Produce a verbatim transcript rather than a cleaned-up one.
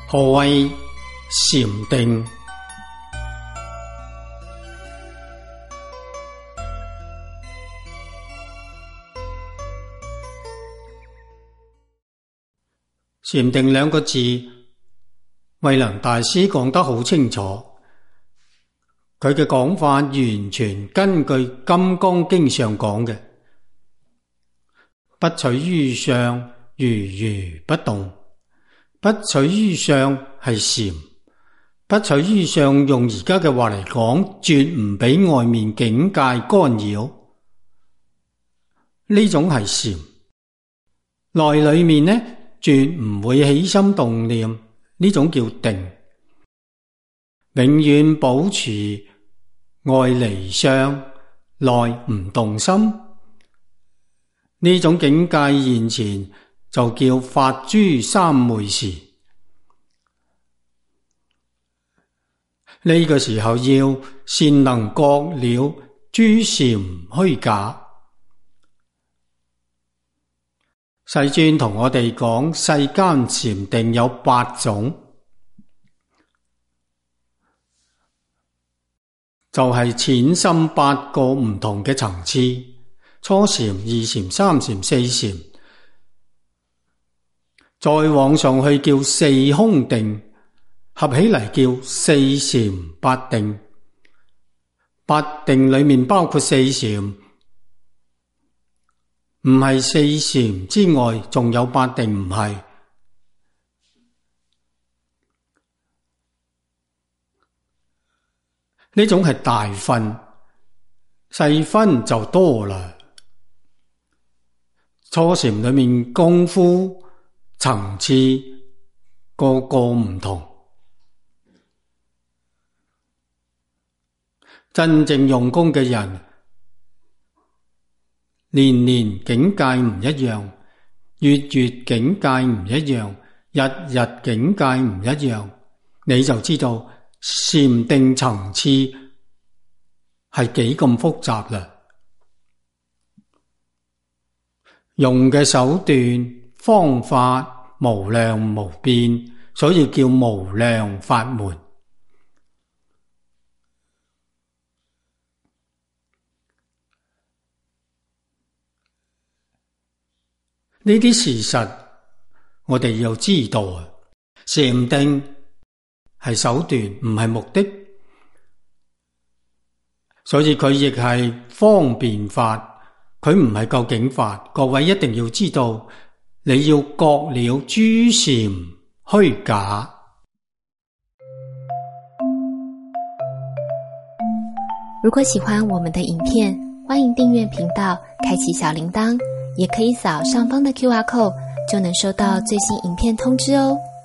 何謂禪定？禪定兩個字，慧能大師講得好清楚。佢嘅講法完全根據《金剛經》上講嘅，不取於相，如如不動。不取於相係禪，不取於相用而家嘅話嚟講，絕唔俾外面境界干擾。呢種係禪，內裏面呢，絕唔會起心動念，呢種叫定。永遠保持外離相，內唔動心，呢種境界現前就叫發諸三昧時。呢個時候要善能覺了諸禪虛假。世尊同我哋講，世間禪定有八種，就係淺深八個唔同嘅層次，初禪、二禪、三禪、四禪，再往上去叫四空定，合起嚟叫四禪八定。八定裏面包括四禪，唔係四禪之外仲有八定，唔係。呢種係大分，細分就多啦。初禪裏面功夫層次個個唔同，真正用功嘅人，年年境界唔一樣，月月境界唔一樣，日日境界唔一樣，你就知道禪定層次係幾咁複雜啦。用嘅手段方法無量無邊，所以叫無量法門。呢啲事實我哋要知道啊。禪定係手段，唔係目的，所以佢亦係方便法，佢唔係究竟法。各位一定要知道，你要覺了諸禪虛假。 如果喜歡我們的影片，歡迎訂閱頻道，開啟小鈴鐺，也可以掃上方的 Q R code，就能收到最新影片通知哦。